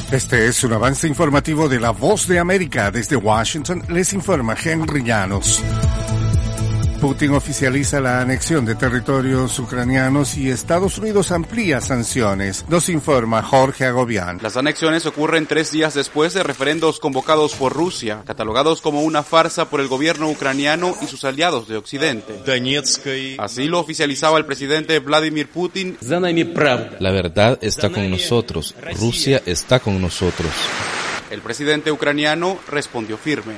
Este es un avance informativo de La Voz de América. Desde Washington les informa Henry Llanos. Putin oficializa la anexión de territorios ucranianos y Estados Unidos amplía sanciones. Nos informa Jorge Agobián. Las anexiones ocurren 3 días después de referendos convocados por Rusia, catalogados como una farsa por el gobierno ucraniano y sus aliados de Occidente. Así lo oficializaba el presidente Vladimir Putin. La verdad está con nosotros. Rusia está con nosotros. El presidente ucraniano respondió firme.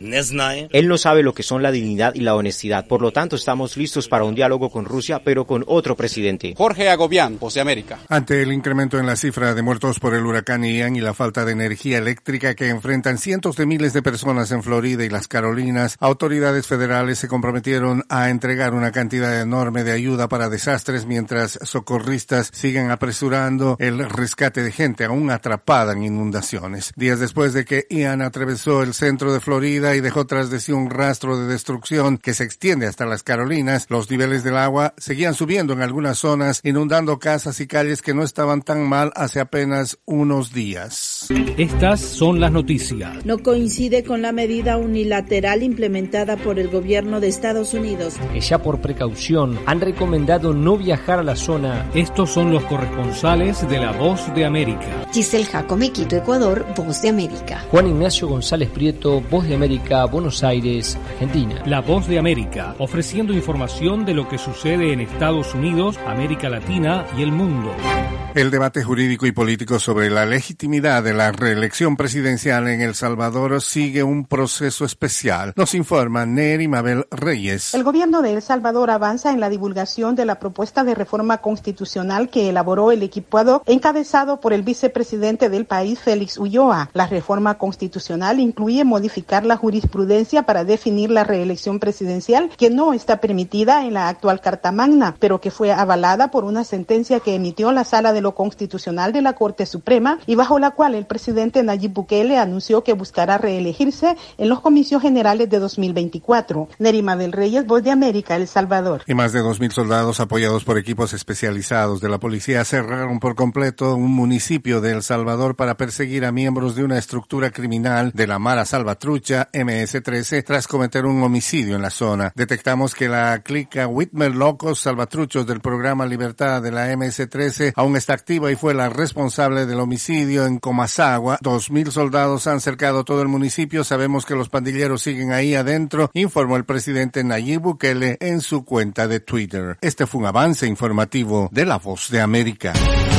Él no sabe lo que son la dignidad y la honestidad. Por lo tanto, estamos listos para un diálogo con Rusia, pero con otro presidente. Jorge Agobián, Voz de América. Ante el incremento en la cifra de muertos por el huracán Ian y la falta de energía eléctrica que enfrentan cientos de miles de personas en Florida y las Carolinas, autoridades federales se comprometieron a entregar una cantidad enorme de ayuda para desastres mientras socorristas siguen apresurando el rescate de gente aún atrapada en inundaciones. Días después de que Ian atravesó el centro de Florida y dejó tras de sí un rastro de destrucción que se extiende hasta las Carolinas, los niveles del agua seguían subiendo en algunas zonas, inundando casas y calles que no estaban tan mal hace apenas unos días. Estas son las noticias. No coincide con la medida unilateral implementada por el gobierno de Estados Unidos. Que ya por precaución han recomendado no viajar a la zona. Estos son los corresponsales de La Voz de América. Giselle Jacome, Quito, Ecuador, Voz de América. Juan Ignacio González Prieto, Voz de América, Buenos Aires, Argentina. La Voz de América, ofreciendo información de lo que sucede en Estados Unidos, América Latina y el mundo. El debate jurídico y político sobre la legitimidad de la reelección presidencial en El Salvador sigue un proceso especial. Nos informa Neri Mabel Reyes. El gobierno de El Salvador avanza en la divulgación de la propuesta de reforma constitucional que elaboró el equipo ad hoc encabezado por el vicepresidente del país, Félix Ulloa. La reforma constitucional incluye modificar la jurisprudencia para definir la reelección presidencial que no está permitida en la actual Carta Magna, pero que fue avalada por una sentencia que emitió la Sala de lo Constitucional de la Corte Suprema y bajo la cual el presidente Nayib Bukele anunció que buscará reelegirse en los comicios generales de 2024. Nerima del Reyes, Voz de América, El Salvador. Y más de 2,000 soldados apoyados por equipos especializados de la policía cerraron por completo un municipio de El Salvador para perseguir a miembros de una estructura criminal de la Mara Salvatrucha MS-13 tras cometer un homicidio en la zona. Detectamos que la clica Whitmer Locos Salvatruchos del programa Libertad de la MS-13 aún está activa y fue la responsable del homicidio en Comasagua. 2,000 soldados han cercado todo el municipio. Sabemos que los pandilleros siguen ahí adentro, informó el presidente Nayib Bukele en su cuenta de Twitter. Este fue un avance informativo de La Voz de América.